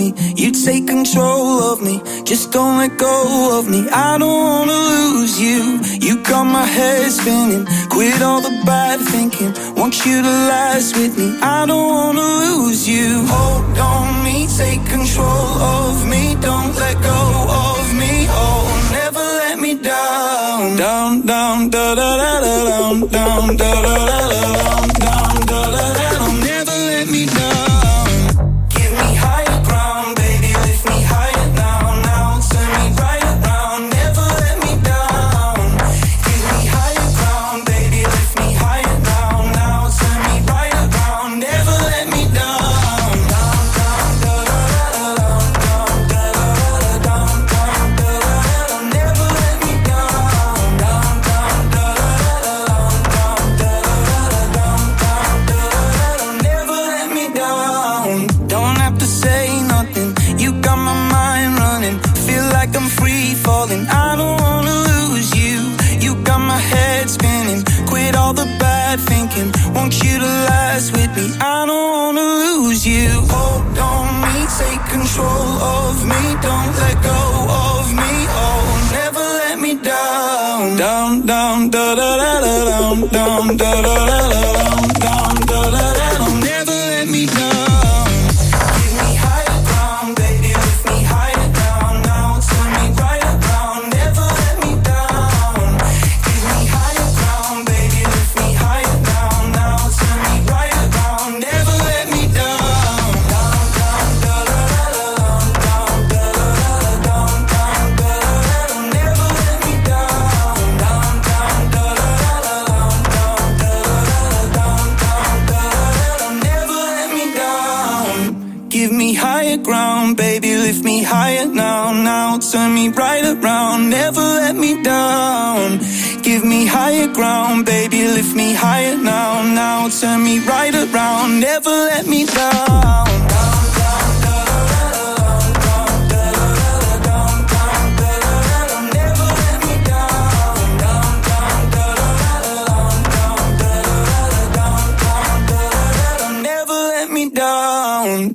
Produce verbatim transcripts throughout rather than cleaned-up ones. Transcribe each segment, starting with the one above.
me. You take control of me, just don't let go of me. I don't wanna lose you. You got my head spinning. Quit all the bad thinking. Want you to last with me. I don't wanna lose you. Hold on me, take control of me. Don't let go of me. Oh, never let me down. Down, down, da da da da, down, down, da da da da, down, down, da da da. Never let me down. Give me higher ground, baby, lift me higher now, now. Turn me right around, never let me down. Give me higher ground, baby, lift me higher now, now. Turn me right around, never let me down. Down, down, da da da da, down, down, da da da da, down, down, da da da. Never let me down. Down, down, da da da da, down, da da da da, down, down, da da da. Never let me down. Don't have to say nothing. You got my mind running. Feel like I'm free falling. I don't wanna lose you. You got my head spinning. Quit all the bad thinking. Want you to last with me. I don't wanna lose you. Hold on me, take control of me. Don't let go of me. Oh, never let me down. Down, down, da da da da, down, down, da da da da, down, down, da da da. Never let me down. Give me higher ground, baby, lift me higher down now. Turn me right around, never let me down. Give me higher ground, baby, lift me higher down now. Turn me right around, never let me down. Down, down, da da da da, down, down, da da da, down, down, da da da. Never let me down. Down, down, da da da da, down, down, da da da, down, down, da da da. Never let me down. Give me higher ground, baby, lift me higher now, now. Turn me right around, never let me down. Give me higher ground, baby, lift me higher now, now. Turn me right around, never let me down. Down, down, da da da da, down, da da da da, down, down, da da da. Never let me down. Down, down, da da da da, down, da da da da, down, da da da. Never let me down.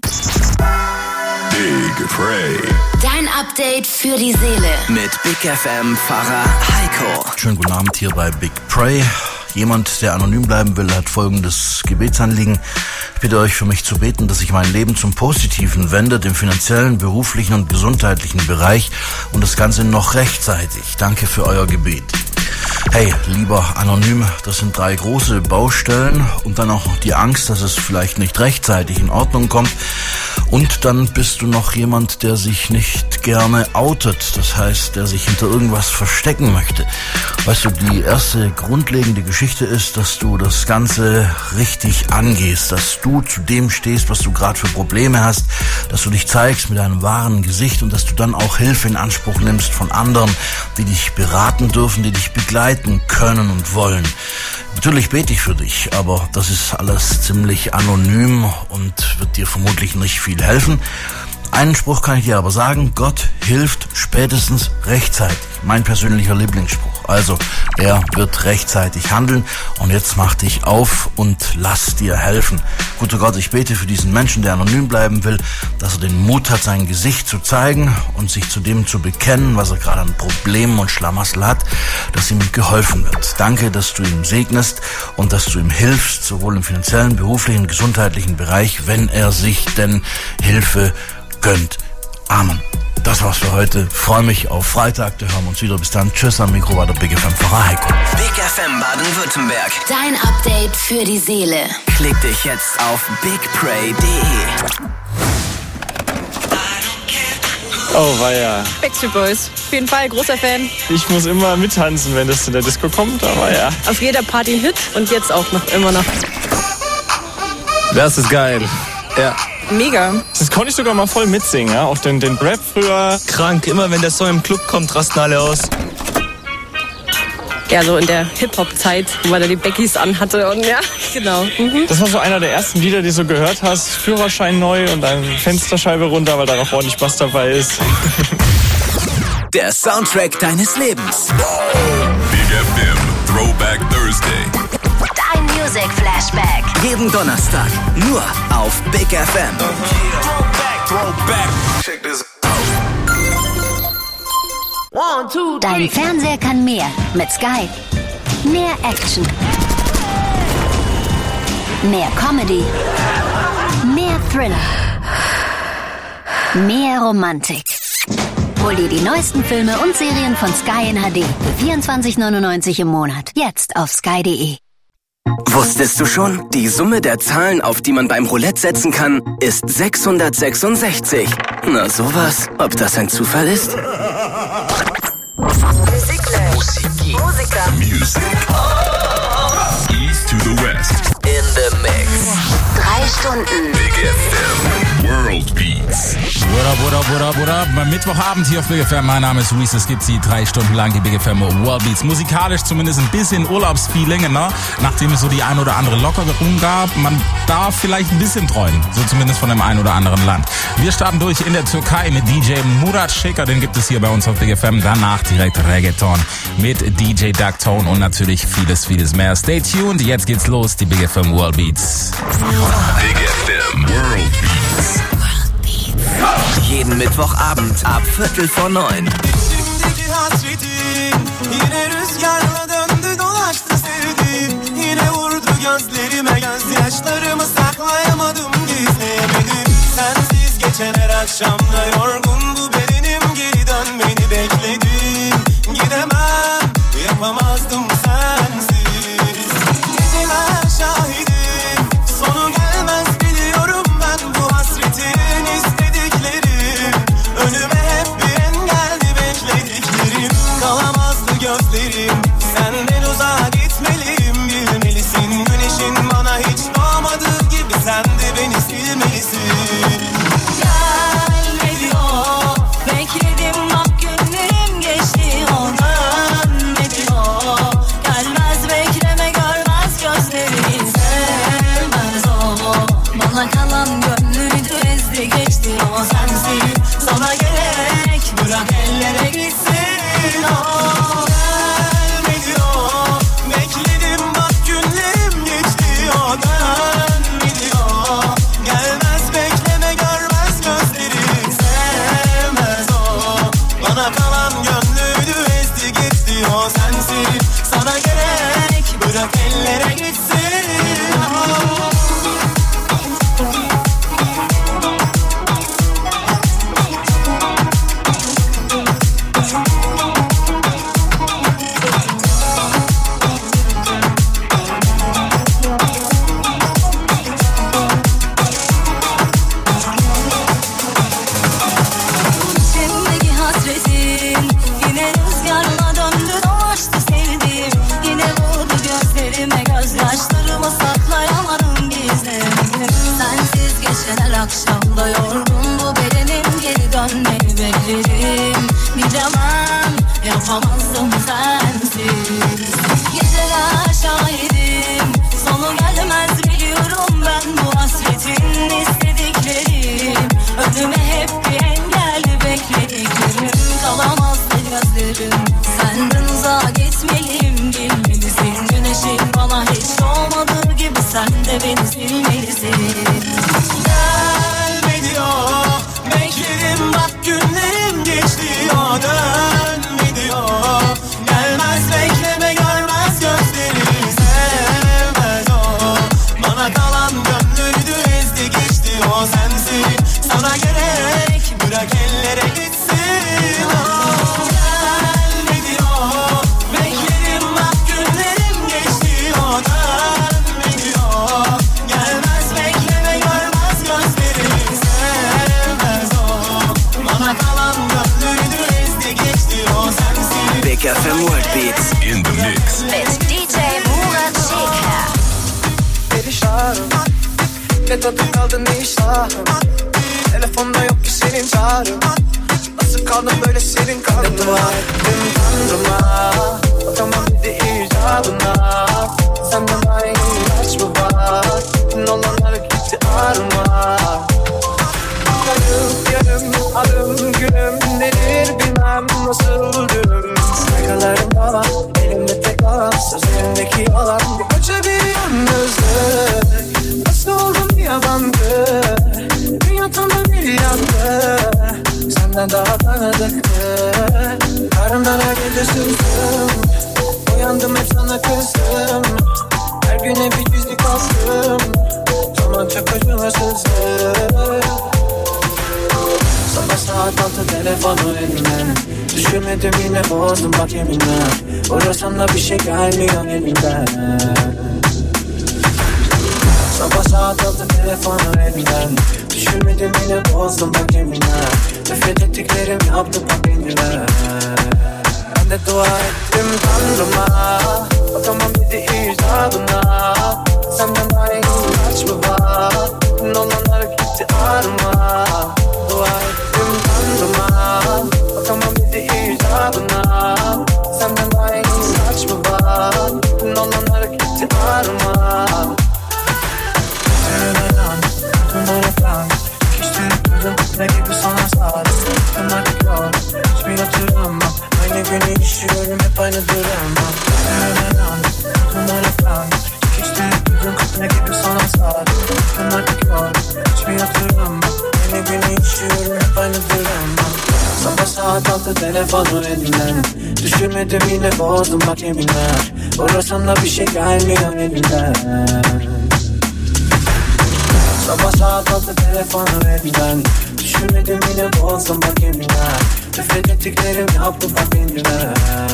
Big Pray. Dein Update für die Seele. Mit Big F M-Pfarrer Heiko. Schönen guten Abend hier bei Big Pray. Jemand, der anonym bleiben will, hat folgendes Gebetsanliegen. Ich bitte euch, für mich zu beten, dass sich mein Leben zum Positiven wendet, im finanziellen, beruflichen und gesundheitlichen Bereich und das Ganze noch rechtzeitig. Danke für euer Gebet. Hey, lieber Anonym, das sind drei große Baustellen und dann auch noch die Angst, dass es vielleicht nicht rechtzeitig in Ordnung kommt. Und dann bist du noch jemand, der sich nicht gerne outet, das heißt, der sich hinter irgendwas verstecken möchte. Weißt du, die erste grundlegende Geschichte ist, dass du das Ganze richtig angehst, dass du zu dem stehst, was du gerade für Probleme hast, dass du dich zeigst mit deinem wahren Gesicht und dass du dann auch Hilfe in Anspruch nimmst von anderen, die dich beraten dürfen, die dich begleiten können und wollen. Natürlich bete ich für dich, aber das ist alles ziemlich anonym und wird dir vermutlich nicht viel helfen. Einen Spruch kann ich dir aber sagen: Gott hilft spätestens rechtzeitig. Mein persönlicher Lieblingsspruch. Also, er wird rechtzeitig handeln und jetzt mach dich auf und lass dir helfen. Guter Gott, ich bete für diesen Menschen, der anonym bleiben will, dass er den Mut hat, sein Gesicht zu zeigen und sich zu dem zu bekennen, was er gerade an Problemen und Schlamassel hat, dass ihm geholfen wird. Danke, dass du ihm segnest und dass du ihm hilfst, sowohl im finanziellen, beruflichen, gesundheitlichen Bereich, wenn er sich denn Hilfe gönnt. Amen. Das war's für heute. Freue mich auf Freitag. Wir hören uns wieder. Bis dann. Tschüss, am Mikro war der Big F M-Pfarrer Heiko. Big F M Baden-Württemberg. Dein Update für die Seele. Klick dich jetzt auf big pray punkt de. Oh, weia. Backstreet Boys. Auf jeden Fall, großer Fan. Ich muss immer mittanzen, wenn das in der Disco kommt, aber ja. Auf jeder Party Hit und jetzt auch noch immer noch. Das ist geil. Ja. Mega. Das konnte ich sogar mal voll mitsingen, ja. Auch den, den Rap früher. Krank, immer wenn der Song im Club kommt, rasten alle aus. Ja, so in der Hip-Hop-Zeit, wo man da die Beckys anhatte und ja, genau. Mhm. Das war so einer der ersten Lieder, die du gehört hast. Führerschein neu und dann Fensterscheibe runter, weil da noch ordentlich Bass dabei ist. Der Soundtrack deines Lebens. Big F M Throwback Thursday. Dein Music Flashback. Jeden Donnerstag nur auf Big F M. Throwback. Check this out. Dein Fernseher kann mehr mit Sky. Mehr Action. Mehr Comedy. Mehr Thriller. Mehr Romantik. Hol dir die neuesten Filme und Serien von Sky in H D für vierundzwanzig neunundneunzig im Monat. Jetzt auf sky punkt de. Wusstest du schon? Die Summe der Zahlen, auf die man beim Roulette setzen kann, ist sechshundertsechsundsechzig. Na sowas, ob das ein Zufall ist? Musik. Music. East to the West. In the mix. Drei Stunden. Big F M. World Beats. What up, what up, what up, what up? Beim Mittwochabend hier auf Big F M. Mein Name ist Reese. Es gibt sie drei Stunden lang, die Big F M World Beats. Musikalisch zumindest ein bisschen Urlaubsfeeling, ne? Nachdem es so die ein oder andere Lockerung gab. Man darf vielleicht ein bisschen träumen. So zumindest von dem ein oder anderen Land. Wir starten durch in der Türkei mit D J Murat Şeker. Den gibt es hier bei uns auf Big F M. Danach direkt Reggaeton mit D J Ducktone und natürlich vieles, vieles mehr. Stay tuned. Jetzt geht's los. Die Big F M World Beats. Big F M World Beats. Jeden Mittwochabend ab Viertel vor neun. Şimdiki hasretim yine rüzgarla döndü dolaştı sevdim. Yine vurdu gözlerime gözyaşlarımı saklayamadım gizleyemedim. Sensiz geçen her akşamda yorgun bu bedenim geri dönmeni bekledim. Gidemem yapamazdım sensiz. Geceler şahidim sonu gelmez biliyorum ben bu hasretin istediklerim. Önüme hep bir engeldi beklediklerim. Kalamazdı gözlerim senden uzağa gitmeliyim bilmelisin. Güneşin bana hiç doğmadığı gibi sen de beni silmelisin. Gelmedi o, bekledim bak günlerim geçti o, dönmedi o. Gelmez bekleme görmez gözlerini sevmez o. Bana kalan gönlüydü ezdi geçti o sensin. Sana gerek bırak ellere gitsin o. Gelmedi o, bekledim bak günlerim geçti o, dönmedi o. Gelmez bekleme görmez gözlerini sevmez o. Bana kalan gönlüydü ezdi geçti o sensin. Sana gerek bırak ellere gitsin o. Şimdiki hasretin yine rüzgarla döndü dolaştı sevdiğim. Yine vurdu gözlerime gözyaşlarımı saklayamadım gizlemedim. Sensiz geçen her akşamda yorgun bu bedenim geri dönmeyi beklerim. Gidemem yapamazdım sensiz. Geceler şahidim sonu gelmez biliyorum ben bu hasretin istediklerim. Önüme hep bir engelli beklediklerim. Kalamazdı gözlerim senden uzağa gitmeliyim bilmelisin. Güneşin bana hiç doğmadığı gibi sen de beni silmelisin. Gelmedi o, bekledim bak günlerim geçti o, dönmedi o. Gelmez bekleme görmez gözlerini sevmez o. Bana kalan gönlüydü ezdi geçti o sensin. Sana gerek bırak ellere gitsin o. Gelmedi o, bekledim bak günlerim geçti o, dönmedi o. Gelmez bekleme görmez gözlerini sevmez o. Bana kalan gönlüydü ezdi geçti o sensin. Big F M World Beats. In the mix. Mit D J Murat Şeker. Perişanım ne tadı kaldı ne iştahım. Telefonda yok ki senin çağrın. Nasıl kaldım böyle senin kaldım. Ne dua ettim tanrıma, bakamam dedi icabına. Senden daha iyi ilaç mı var? Bütün olanlar gitti ağrıma. Yarım yarım adım günüm nedir bilmem nasıl ölürüm. Saykalarımda var elimde tek alan, sözlerimdeki yalan. Bir koca bir yalnızlık, nasıl oldum bir yabancı. Dünya tamam bir yandı. Senden daha tanıdıktı. Karımdan her gece sızdım. Uyandım hep sana kızdım. Her gün hep bir çizdik astım. Zaman çok acımasızdı. Sabah saat altı telefonu elimden. Düşürmedim yine bozdum bak yeminle. Uğrasam da bir şey gelmiyor elimden. Sabah saat altı telefonu elimden. Düşürmedim yine bozdum bak yeminle. Nefret ettiklerim yaptı bak benimle. Ben de dua ettim Tanrıma. Bakamam dedi icabına. Senden daha iyi kaç mı var? Olanlar gitti arma. Dua ettim Tanrıma. Bakamam dedi icabına. Senden daha iyi kaç mı var? Olanlar gitti arma. Tırınan, tırınan efendim. Kişileri kırdım, ne gibi sana sadık. Tırnak yok, hiçbir hatırlamam. Aynı günü işiyorum, hep aynı duramam. Tırınan, tırınan efendim. Kişileri kırdım, ne gibi sana sadık. Tırnak yok, hiçbir hatırlamam. Aynı günü işiyorum, hep aynı duramam. Sabah saat altı telefonu elimden. Düşürmedim yine bozdum bak yeminler. Uğrasam da bir şey gelmiyor elimden. Sabah saat altı telefonu elimden. Düşürmedim yine bozdum bak yeminler. Nefret ettiklerim yaptı bak benimle.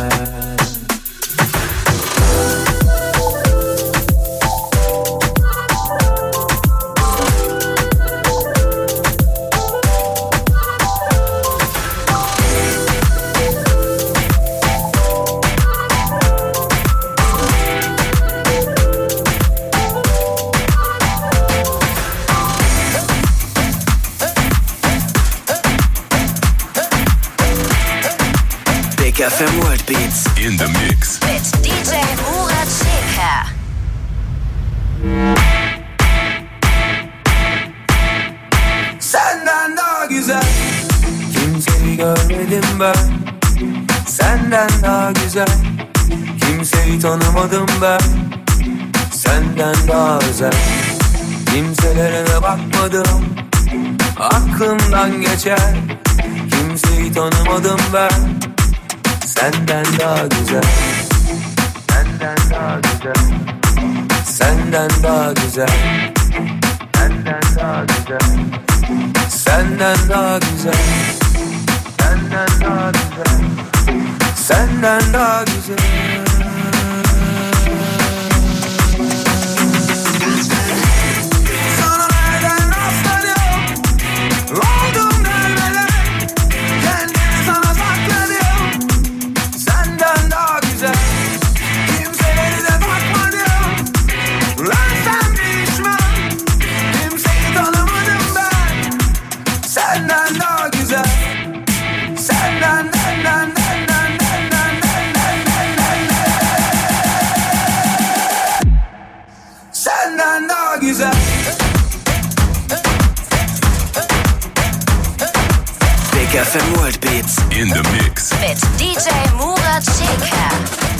F M World Beats in the mix mit D J Murat Şeker. Senden daha güzel kimseyi görmedim ben. Senden daha güzel kimseyi tanımadım ben. Senden daha özel kimselere de bakmadım. Aklımdan geçer kimseyi tanımadım ben. Senden daha güzel, senden daha güzel, senden daha güzel, senden daha güzel, senden daha güzel, senden daha güzel, senden daha güzel. Sana nereden rastladım, oldum dermeler, kendimi sana sakladım. Senden daha güzel kimseleri de bakmadım. Lan sen pişman kimseyi tanımadım ben. Senden daha güzel. Senden senden senden senden daha güzel. Big F M World Beats in the mix mit D J Murat Şeker.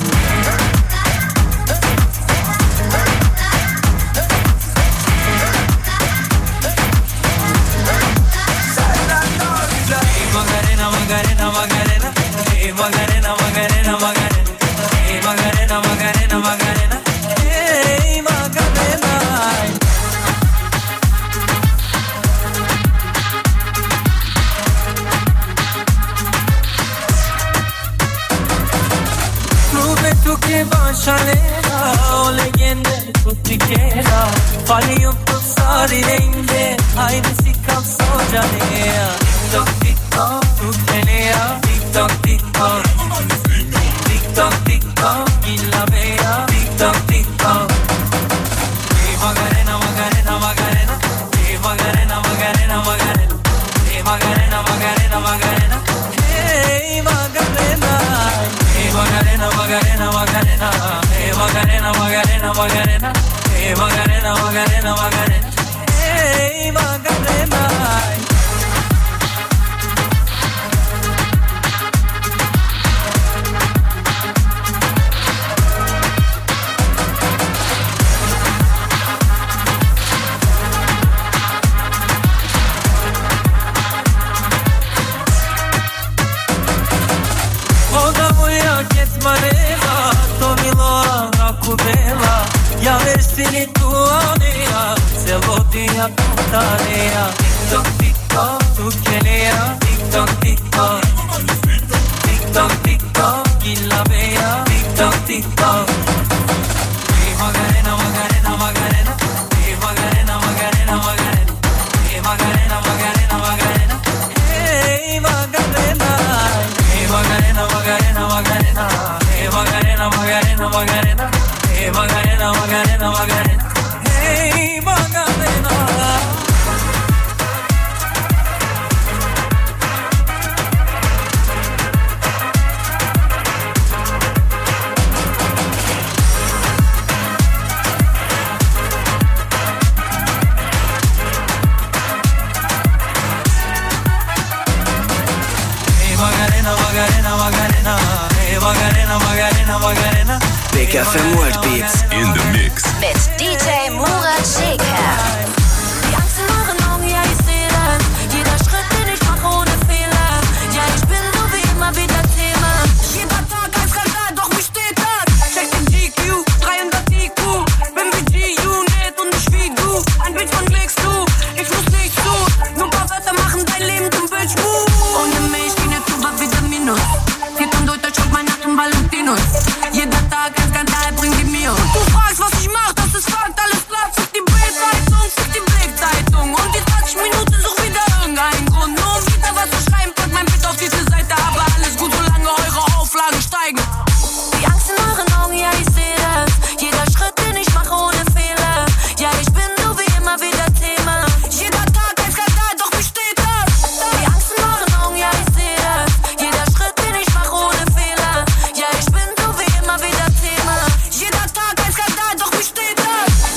Magarena, Magarena, Magarena, hey Magarena, Magarena, Magarena, hey Magarena, Magarena, Magarena, hey Magarena. Prometto che baciarela, o leggende tutti che la, fai un po' sorridente, hai si cazzo già nea. TikTok, TikTok, tutelea, TikTok, TikTok, TikTok, TikTok, la vea, TikTok, TikTok. Hey Magarena, Magarena, Magarena, hey Magarena, Magarena, Magarena, hey Magarena, Magarena, Magarena, hey Magarena, hey Magarena, Magarena, Magarena, hey Magarena, Magarena, Magarena, hey Magarena, Magarena, Magarena, hey Magarena. दिया टूटा दिया टिक tick tock तू चलेया TikTok TikTok TikTok TikTok गिला बेया TikTok TikTok hey Magarena Magarena Magarena hey Magarena Magarena Magarena hey Magarena Magarena Magarena hey Magarena hey Magarena Magarena Magarena hey Magarena Magarena Magarena hey Magarena Magarena Magarena hey Magarena Magarena, Magarena, hey Magarena, Magarena, Magarena. Big F M World Beats. In the mix. Mit D J Murat Shaker. Die Angst in euren Augen, ja ich seh das. Jeder Schritt, den ich mach ohne Fehler. Ja ich bin so wie immer wieder Thema. Jeder Tag ein Skandal, doch wie steht das? Check den G Q, dreihundert I Q. Bin wie G-Unit und nicht wie du. Ein Bild von legst du, ich muss nicht zu. Nur ein paar Wörter machen dein Leben zum Bildschmuck. Ohne mich ging jetzt über wieder Minus. Geht und durch Deutschland Weihnachten Valentinus. Jeder Tag ein Skandal, bring die mir. Und du fragst, was ich mach, das ist Fakt, alles klar. Fick die Bild-Zeitung, fick die Blick-Zeitung. Und die zwanzig Minuten such wieder irgendeinen Grund. Nur um wieder was zu schreiben, pack mein Bild auf diese Seite. Aber alles gut, solange eure Auflagen steigen. Die Angst in euren Augen, ja ich seh das. Jeder Schritt, den ich mache ohne Fehler. Ja ich bin so wie immer wieder Thema. Jeder Tag ein Skandal, doch wie steht das? Die Angst in euren Augen, ja ich seh das. Jeder Schritt, den ich mache ohne Fehler. Ja ich bin so wie immer wieder Thema. Jeder Tag ein Skandal, doch wie steht das?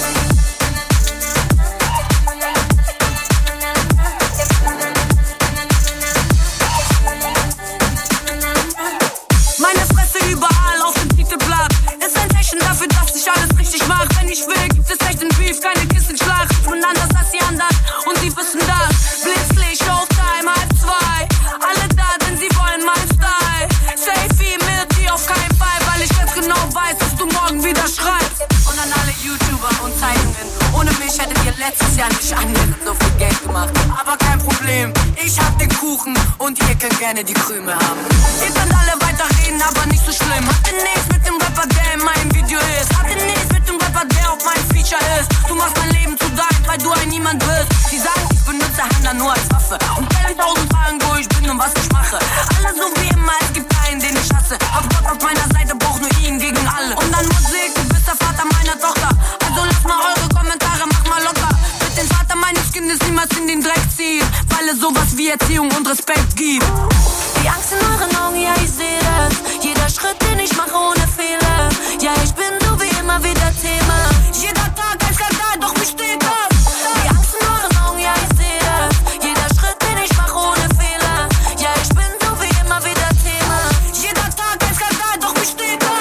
Meine Fresse überall auf dem Titelblatt. Ist ein Zeichen dafür, dass ich alles richtig mach. Wenn ich will, gibt es echt einen Beef, keine Kissenschlag. Ich bin anders als die anderen und sie wissen das. Blitzlicht, Showtime, halb zwei. Alle da, denn sie wollen mein Style. Selfie mit dir auf keinen Fall, weil ich jetzt genau weiß, dass du morgen wieder schreibst. Und an alle YouTuber und Zeitungen. Ohne mich hättet ihr letztes Jahr nicht annähernd so viel Geld gemacht. Aber kein Problem, ich hab den Kuchen und ihr könnt gerne die Krümel haben. Ihr könnt alle weiter reden, aber nicht so schlimm. Habt ihr nichts mit dem Rapper, der in meinem Video ist? Habt ihr nichts mit dem Rapper, der auf meinem Feature ist? Du machst mein Leben zu dein, weil du ein Niemand bist. Sie sagen, ich benutze Handler nur als Waffe und stellen tausend Fragen, wo ich bin und was ich mache. Alle so wie immer, es gibt einen, den ich hasse. Hab Gott auf meiner Seite, brauch nur ihn gegen alle. Und dann Musik, du bist der Vater meiner Tochter. Also lasst mal eure Kommentare, mach mal locker. Wird den Vater meines Kindes niemals in den Dreck ziehen, weil es sowas wie Erziehung und Respekt gibt. Die Angst in euren Augen, ja ich seh das. Jeder Schritt, den ich mache ohne Fehler. Ja ich bin so wie immer wieder Thema. Jeder Tag ein Skandal, doch wie steht das? Die Angst in euren Augen, ja ich seh das. Jeder Schritt, den ich mache ohne Fehler. Ja ich bin so wie immer wieder Thema. Jeder Tag ein Skandal, doch wie steht das?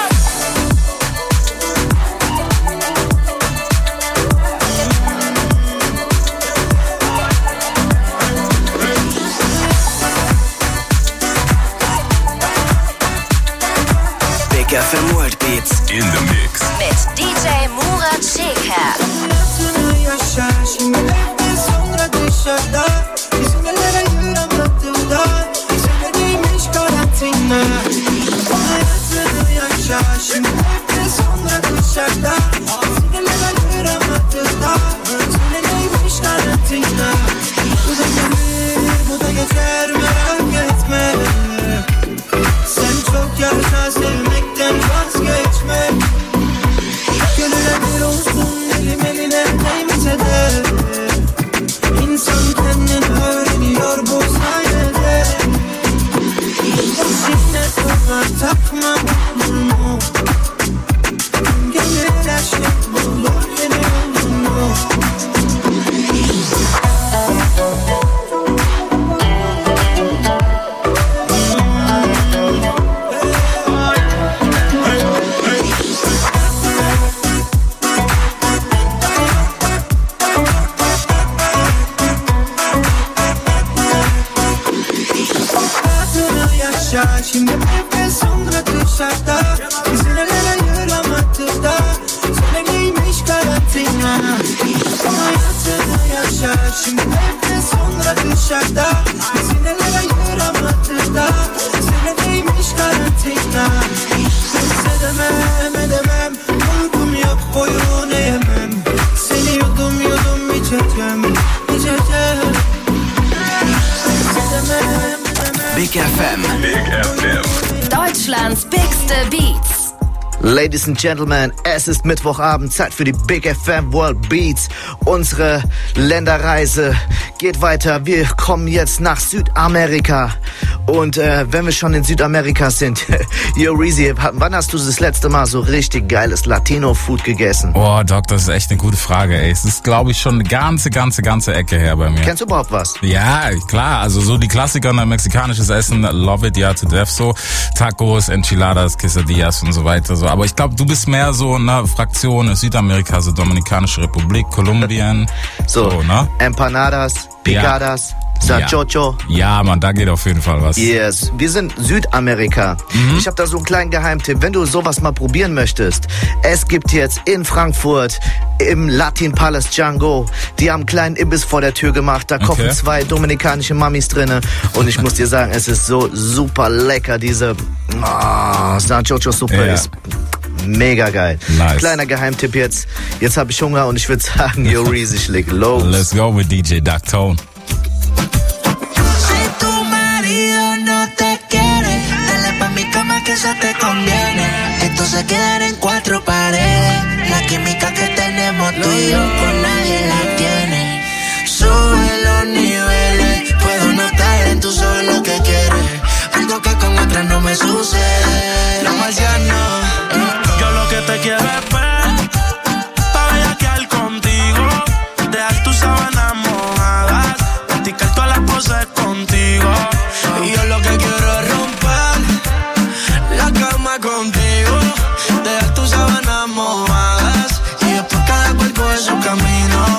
Big F M World Beats. In the mix. Mit D J Murat Shaker. Hayatını yaşa şimdi evde sonra dışarıda. İzmirlere yürümedim Sevmediğimmiş karantina. Hayatını yaşa şimdi evde sonra dışarıda. İzmirlere yürümedim Sevmediğimmiş karantina. Bu da gelir bu da geçer merak etme. Sen çok yaşa sevmekten vazgeçme. Gönüle bir olsun elim eline değmese de. İnsan kendini öğreniyor bu sayede. Eşine sonra takma bunu. Gelir her şey bulur yeni yolunu. Şimdi evde sonra dışarıda. Bizi neler ayıramadı da. Söyle neymiş karantina. Hayatını Şimdi evde sonra dışarıda sinirlere yaram hatırda senedeymiş karantina. Sedemem edemem uykum yok boyun eğemem. Seni yudum yudum içeceğim içeceğim. Sedemem edemem. Big F M. Big F M. Deutschlands bigste Beats. Ladies and Gentlemen, es ist Mittwochabend, Zeit für die Big F M World Beats. Unsere Länderreise geht weiter. Wir kommen jetzt nach Südamerika. Und äh, wenn wir schon in Südamerika sind, yo Reezy, wann hast du das letzte Mal so richtig geiles Latino-Food gegessen? Oh, Doc, das ist echt eine gute Frage, ey. Es ist, glaube ich, schon eine ganze, ganze, ganze Ecke her bei mir. Kennst du überhaupt was? Ja, klar. Also so die Klassiker, ne, mexikanisches Essen, love it, ja, to death, so. Tacos, Enchiladas, Quesadillas und so weiter, so. Aber ich glaube, du bist mehr so eine Fraktion Südamerika, so Dominikanische Republik, Kolumbien. So, so, ne? Empanadas, Picadas. Ja. Sanchocho. Ja, Mann, da geht auf jeden Fall was. Yes, wir sind Südamerika. Mhm. Ich habe da so einen kleinen Geheimtipp, wenn du sowas mal probieren möchtest. Es gibt jetzt in Frankfurt im Latin Palace Django, die haben einen kleinen Imbiss vor der Tür gemacht, da kochen okay. zwei dominikanische Mamis drinne und ich muss dir sagen, es ist so super lecker, diese oh, Sanchocho-Suppe ja. ist mega geil. Nice. Kleiner Geheimtipp jetzt, jetzt habe ich Hunger und ich würde sagen, yo Reezy, ich leg los. Let's go with D J Ducktone. Que eso te conviene. Esto se queda en cuatro paredes. La química que tenemos tú y yo con nadie la tiene. Sube los niveles. Puedo notar en tus ojos lo que quieres. Algo que con otras no me sucede. No marciano. Yo lo que te quiero es ver, pa' bellaquear contigo. Dejar tus sábanas mojadas, practicar todas las poses contigo. Y yo lo que quiero es contigo, dejar tus sábanas mojadas y después cada cual coge su camino.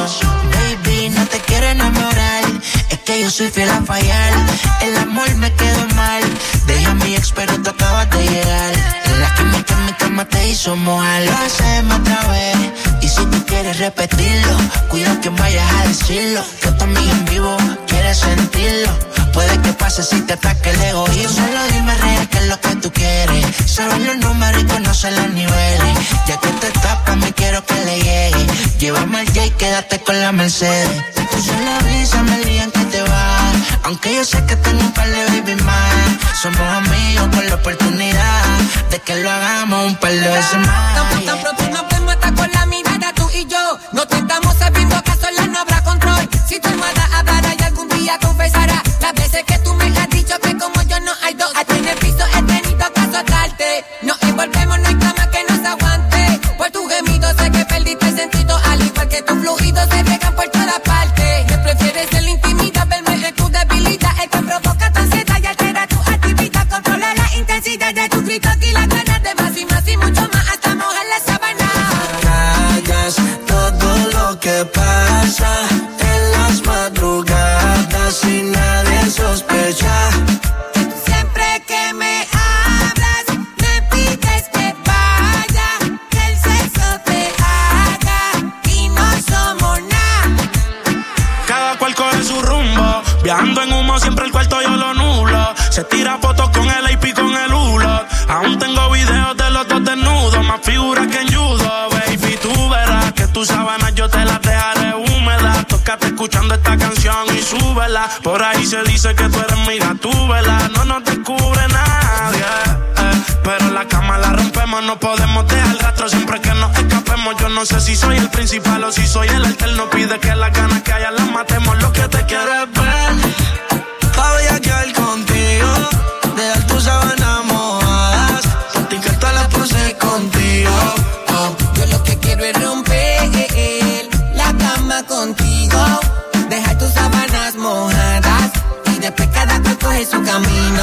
Oh. Baby, no te quiero enamorar, es que yo soy fiel a fallar. El amor me quedó mal, deja a mi ex pero tú acabas de llegar. La química en mi cama te hizo mojar. Lo hacemos otra vez y si tú quieres repetirlo, cuida que vayas a decirlo. Que tu amiga en vivo quiere sentirlo. Puede que pase si te ataque el egoísmo. Solo dime real qué es lo que tú quieres. Saber los números y conocer los niveles. Ya que te tapas me quiero que le llegue. Llévame al J y quédate con la Mercedes. Tú solo avísame el día en que te vas. Aunque yo sé que tengo un par de baby más. Somos amigos con la oportunidad de que lo hagamos un par de veces más. Tan, tan pronto nos vemos hasta con la mirada tú y yo. No te estamos sabiendo que a solas no habrá control. Si tu hermana hablará y algún día confesará las veces que tú me has dicho que como yo no hay dos. Aquí en el piso he tenido que azotarte. Nos envolvemos, no hay cama que nos aguante. Por tu gemido sé que perdiste el sentido. Al igual que tus fluidos se riegan por todas partes. Que prefieres en la intimidad, verme en tu debilidad. El que provoca tu ansiedad y altera tu actividad. Controla la intensidad de tus gritos y las ganas de más y más y mucho más hasta mojar la sábana. Callas todo lo que pasa en las madrugadas y nadie sospecha. Siempre que me hablas, me pides que vaya, que el sexo te haga y no somos nada. Cada cual coge su rumbo, viajando en humo siempre el cuarto yo lo nulo. Se tira fotos con el A P con el hulo. Aún tengo videos de los dos desnudos, más figuras que en judo. Baby, tú verás que tus sábanas yo te las dejaré húmedas. Tócate escuchando esta canción y súbela. Por ahí se dice que tú eres mi gatúbela. No nos descubre nadie, eh. Pero en la cama la rompemos. No podemos dejar rastro siempre que nos escapemos. Yo no sé si soy el principal o si soy el alterno. Pide que las ganas que haya las matemos. Lo que te quiero es ver, pa' bellaquear contigo. Dejar tus sábanas mojadas, practicar todas las poses contigo. Oh, yo lo que quiero es romper la cama contigo. Dejar tus sábanas mojadas y después cada cual coge su camino.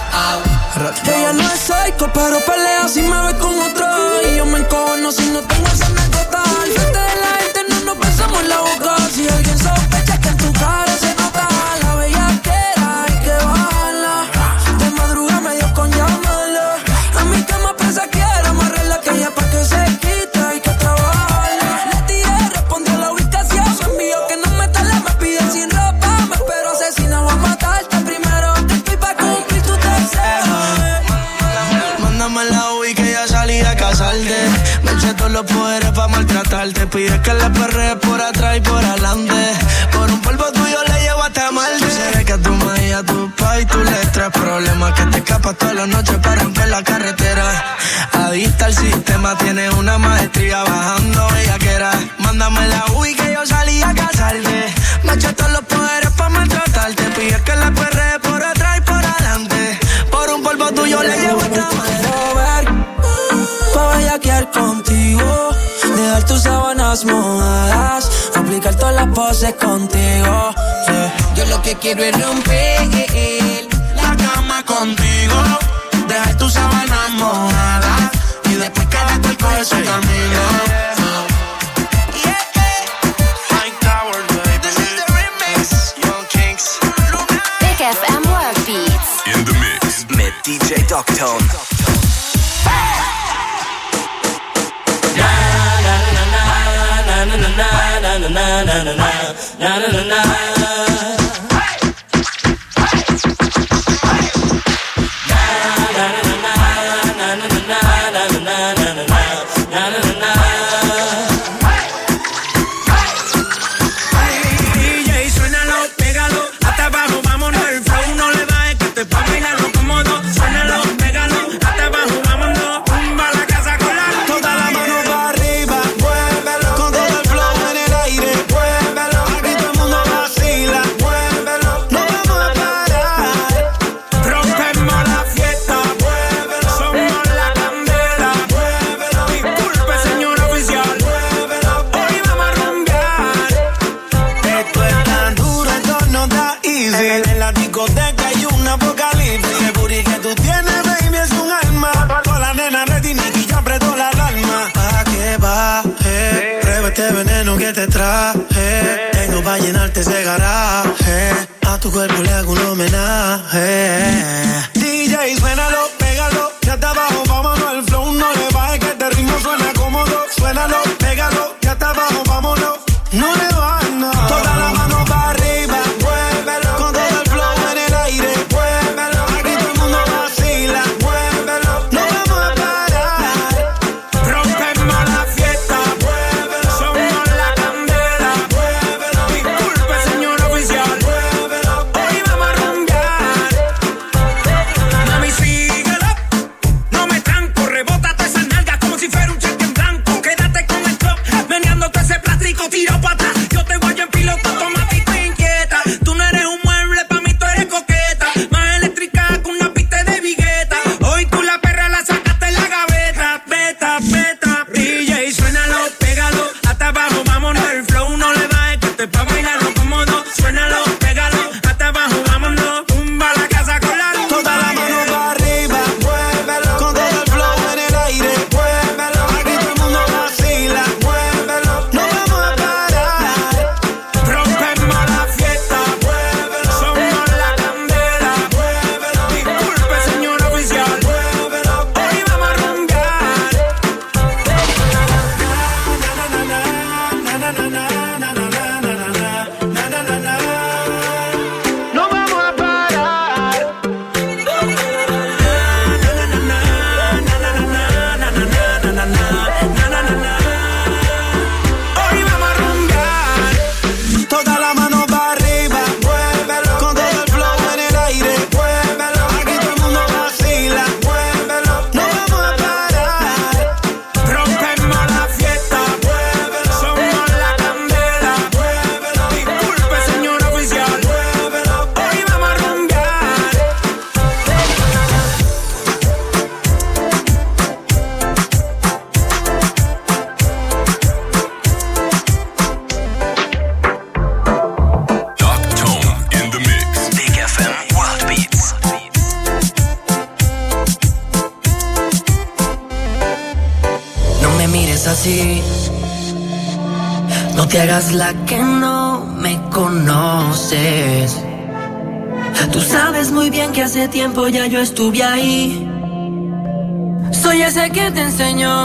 Oh. Ella no es psycho, pero pelea si me ve con otro. Y yo me encono si no tengo esa anécdota. Al frente de la gente no nos besamos en la boca. Si alguien sospecha que en tu cara se nota la bellaquera, hay que bajarla. De madrugada me dio con llamarla. A mi cama presa quiero amarrarla, que ella pa' que se quita hay que trabajarla. Le tiré, respondió la ubicación. Me envió que no meta la pide que le perree por atrás y por adelante. Por un polvo tuyo le llevo hasta Marte. Sé que tu magia, tu pa' y tu letra. Problemas que te escapas toda la noche para romper la carretera. Adicta al sistema, tiene una maestría bajando bellaquera. Mándame la U I que yo salí a casarte. Me eché todos los poderes pa' maltratarte. Pide que le perree por atrás y por adelante. Por un polvo tuyo le llevo hasta Marte. Pa' bellaquear contigo, dejar tus sábanas mojadas, aplicar todas las poses contigo, yeah. Yo lo que quiero es romper la cama contigo, dejar tus sábanas mojadas y después quedarte el coge su camino. Big F M World Beats. In the mix. Mit D J Dogtone. Na na na na na na na na na na na. Que te traje, tengo pa' llenarte ese garaje. A tu cuerpo le hago un homenaje. D J, suénalo, pégalo, ya está abajo, vámonos. El flow no le baje, que este ritmo suena cómodo. Suénalo, pégalo, ya está abajo, vámonos. No le bajes, no. Toda la mano para arriba, muévelo. Con todo el flow en el aire, muévelo. Aquí todo el mundo vacila, muévelo. No vamos a parar, rompemos la fiesta, muévelo. Somos la candela, muévelo. Disculpe, señor oficial, muévelo. Hoy vamos a rumbear. Mami, síguelo, no me tranco. Rebótate esas nalgas como si fuera un cheque en blanco. Quédate con el club, meneándote ese plástico, tiro para atrás. Yo te voy en piloto automático e inquieta. Tú no eres un mueble, pa' mí tú eres coqueta. Más eléctrica que una pista de vigueta. Hoy tú la perra la sacaste en la gaveta. Beta, beta, D J, suénalo, pégalo. Hasta abajo, vámonos. El flow no le baje, que te pa' bailarlo cómodo. Suénalo, pégalo. Hasta abajo, vámonos. Tumba la casa con la luz. Toda la mano para arriba, muévelo. Con todo el flow en el aire, muévelo. Aquí todo el mundo vacila, muévelo. No vamos a parar, rompemos la fiesta, muévelo. Somos la candela, muévelo. Disculpe, señor oficial, muévelo. Hoy vamos a rumbear. No vamos a parar. Hoy vamos a rumbear. Toda la mano para arriba, muévelo. Con todo el flow en el aire, muévelo. Aquí todo el mundo vacila, muévelo. No vamos a parar, rompemos la fiesta, muévelo. Somos la candela, muévelo. Disculpe, señor oficial, muévelo. Hoy vamos a rumbear. Dogtone in the mix. Big F M World Beats. No me mires así, no te hagas la que no me conoces. Tú sabes muy bien que hace tiempo ya yo estuve ahí. Soy ese que te enseñó